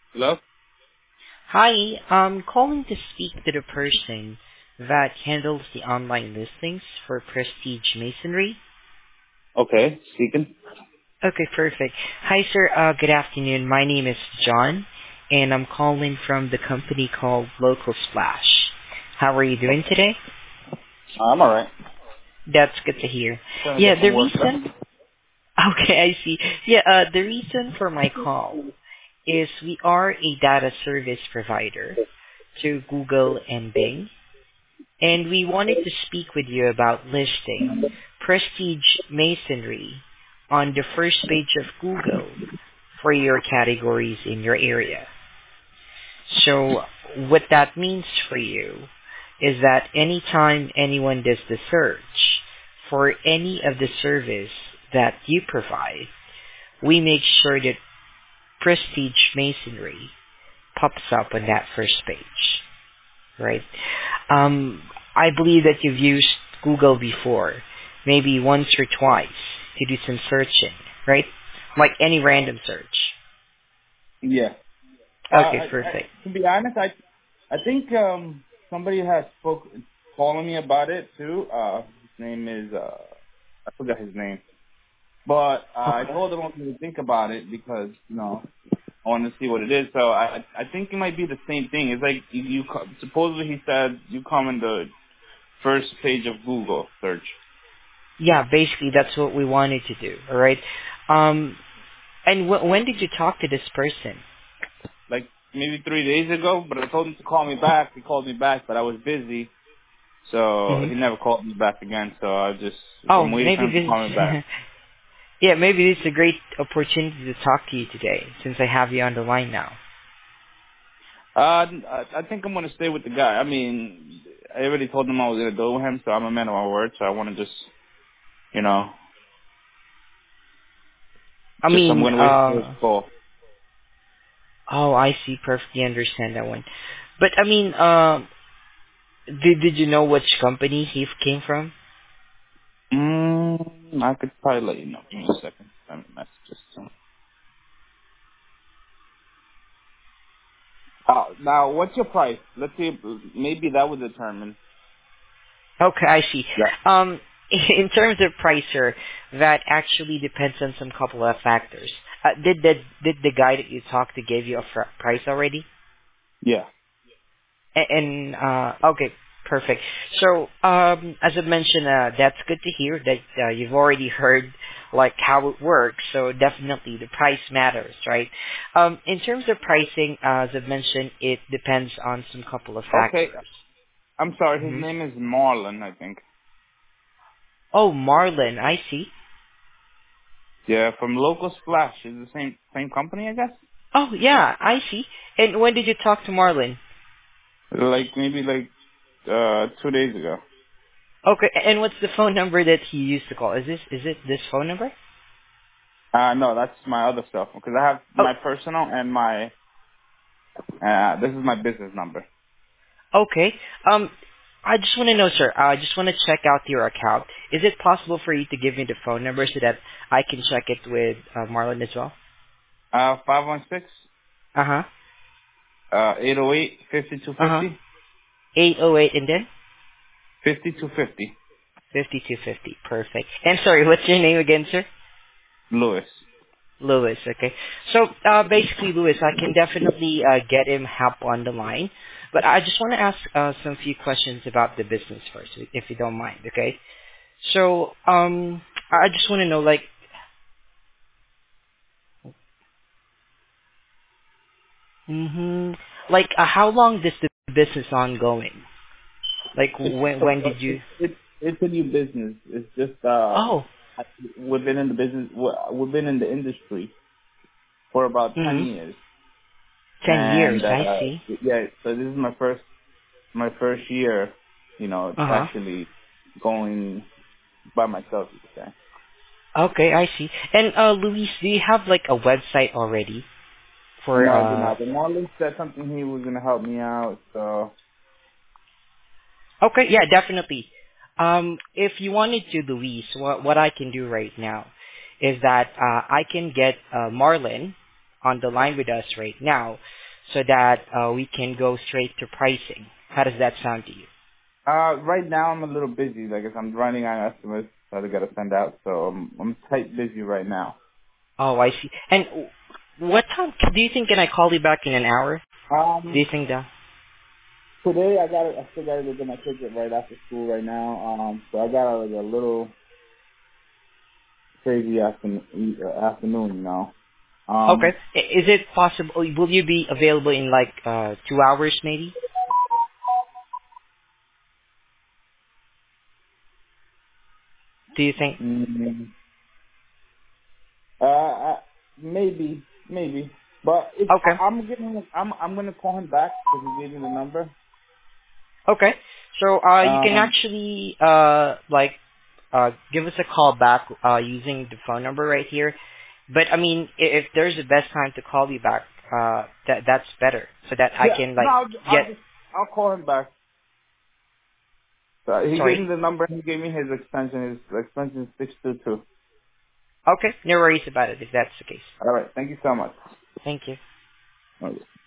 Hello? Hi, I'm calling to speak to the person that handles the online listings for Prestige Masonry. Okay, speaking. Okay, perfect. Hi, sir. Good afternoon. My name is John, and I'm calling from the company called Local Splash. How are you doing today? I'm alright. That's good to hear. Trying to get Yeah, the some work reason. done. Okay, I see. Yeah, the reason for my call is we are a data service provider to Google and Bing, and we wanted to speak with you about listing Prestige Masonry on the first page of Google for your categories in your area. So what that means for you is that anytime anyone does the search for any of the service that you provide, we make sure that Prestige Masonry pops up on that first page, right? I believe that you've used Google before, maybe once or twice to do some searching, right? Like any random search. Yeah. Okay, perfect. To be honest, I think somebody has calling me about it too. His name is I forgot his name, but I Okay. told him I was going to think about it because I want to see what it is. So I think it might be the same thing. It's like supposedly he said you come in the first page of Google search. Yeah, basically that's what we wanted to do, alright? Um, and when did you talk to this person? Like maybe 3 days ago, but I told him to call me back. He called me back, but I was busy, so hmm he never called me back again. So Oh, I'm waiting for maybe him to this call me back. is, yeah, maybe this is a great opportunity to talk to you today, since I have you on the line now. I think I'm gonna stay with the guy. I mean, I already told him I was gonna go with him, so I'm a man of my word. So I want to you know, I I'm mean, gonna wait for his call. oh, I see, perfectly understand that one. But I mean, did you know which company he came from? I could probably let you know. Give me a second. Send me messages. Now, what's your price? Let's see. Maybe that would determine. Okay, I see. Yeah. Um, in terms of price, sir, that actually depends on some couple of factors. Did the guy that you talked to give you a price already? Yeah. And okay, perfect. So as I mentioned, that's good to hear that you've already heard like how it works. So definitely the price matters, right? In terms of pricing, as I've mentioned, it depends on some couple of Okay. factors. I'm sorry. His hmm name is Marlon, I think. Oh, Marlin, I see. Yeah, from Local Splash. Is the same company, I guess. Oh yeah, I see. And when did you talk to Marlin? Like maybe like 2 days ago. Okay, and what's the phone number that he used to call? Is it this phone number? No, that's my other stuff because I have Oh, my personal and my this is my business number. okay. I just want to know, sir. I just want to check out your account. Is it possible for you to give me the phone number so that I can check it with Marlon as well? 516 Uh huh. 808 5250 Uh huh. 808 and then 5250. 5250. Perfect. And sorry, what's your name again, sir? Lewis. Lewis. Okay. So basically, Lewis, I can definitely get him help on the line, but I just want to ask some few questions about the business first, if you don't mind. Okay. So I just want to know, like, hmm like how long is the business ongoing? Like when did you? It's a new business. It's just Oh, we've been in the business. We've been in the industry for about 10 hmm years, 10 years. and I see. yeah. So this is my first year. Uh huh. Actually going by myself. You could say. Okay, I see. And Luis, do you have like a website already for No, I do not. But Marlon said something he was gonna help me out. So Okay, yeah, definitely. If you wanted to, Luis, what I can do right now is that I can get Marlin. on the line with us right now so that we can go straight to pricing. How does that sound to you? Right now I'm a little busy. Like, if I'm running on estimates that I gotta send out, so I'm tight busy right now. Oh, I see. And what time do you think can I call you back in an hour? Do you Um, think that? Today I still gotta go get my ticket right after school right now. So I got like a little crazy afternoon, you know. Okay. Is it possible? Will you be available in like 2 hours maybe? Do you think? mm, maybe. But if Okay. I'm gonna call him back because he gave me the number. Okay. So you can Um, actually give us a call back using the phone number right here. But I mean, if there's a best time to call you back, that's better, so that I yeah, can no, like get. I'll call him back. He gave Sorry. me the number. He gave me his extension. His extension is 622. Okay, no worries about it if that's the case. All right. Thank you so much. Thank you. Okay.